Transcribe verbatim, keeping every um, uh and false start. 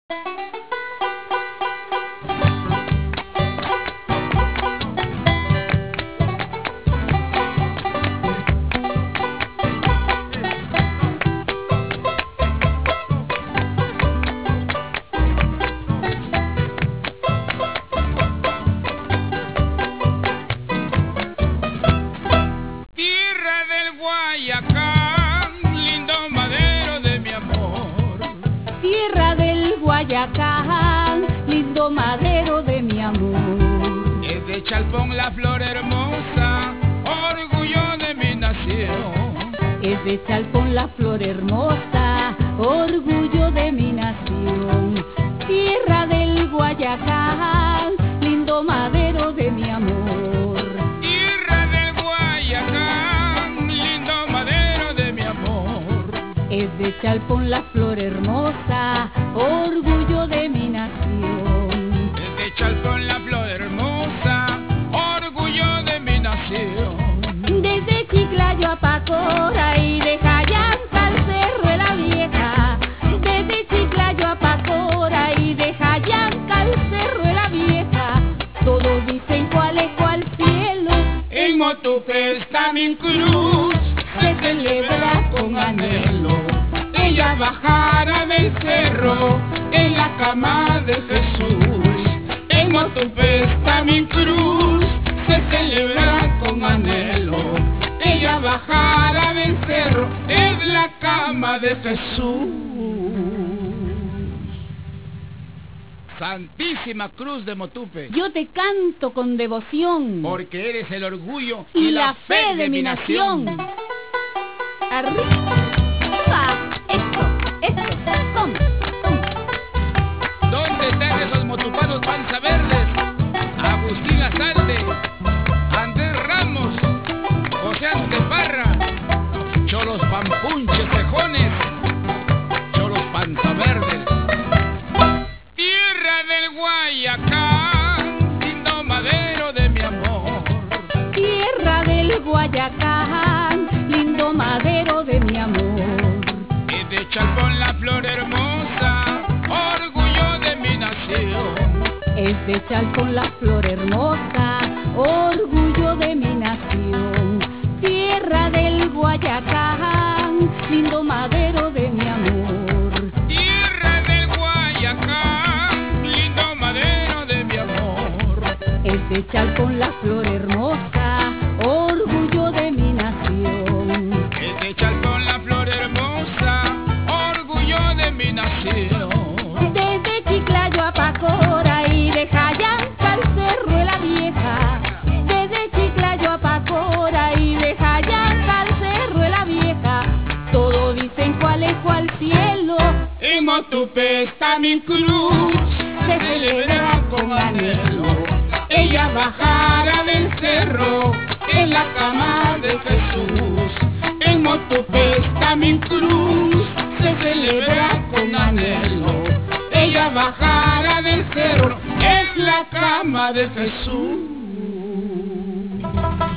Tierra del Guayacán, lindo madero de mi amor. Es de Chalpón la flor hermosa, orgullo de mi nación. Es de Chalpón la flor hermosa, orgullo de mi nación. Tierra del Guayacán, lindo madero de mi amor. Tierra del Guayacán, lindo madero de mi amor. Es de Chalpón la flor hermosa, orgullo de mi nación. Es de Chalpón la flor hermosa, orgullo de mi nación. Desde Chiclayo a Pacora y de Jayanca al Cerro de la Vieja. Desde Chiclayo a Pacora y de Jayanca al Cerro de la Vieja. Todos dicen cuál es cuál cielo. En Motupe está mi cruz, se celebra con anhelo. Ella bajara del cerro en la cama de Jesús. En Motupe está mi cruz, se celebra con anhelo. Ella bajara del cerro en la cama de Jesús. Santísima Cruz de Motupe, yo te canto con devoción, porque eres el orgullo y, y la, la fe, fe de, de mi nación. nación. Arriba, eso, eso, toma, toma. ¿Dónde están esos motupanos panza verdes? Agustín Lazalde, Andrés Ramos, José Anteparra, Cholos Pampunches Cejones, Cholos Panza Verdes. Tierra del Guayacán, lindo madero de mi amor. Tierra del Guayacán, lindo madero de mi amor. Es de Chalpón la flor hermosa, orgullo de mi nación. Es de Chalpón la flor hermosa, orgullo de mi nación. Tierra del Guayacán, lindo madero de mi amor. Tierra del Guayacán, lindo madero de mi amor. Es de Chalpón la flor hermosa, orgullo de mi nación. Es de Chalpón la flor hermosa, orgullo de mi nación. Desde Chiclayo a Pacora y de Jayanca al Cerro de la Vieja. Desde Chiclayo a Pacora y de Jayanca al Cerro de la Vieja. Todos dicen cuál es cuál cielo. En Motupe está mi cruz, se celebra con anhelo. Ella bajara del cerro en la cama de Jesús. En Motupe está mi cruz, se celebra con anhelo. Ella bajara del cerro, es la cama de Jesús.